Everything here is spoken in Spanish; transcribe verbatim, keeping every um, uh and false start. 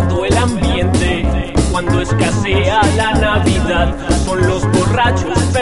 todo el ambiente. Cuando escasea la Navidad, son los borrachos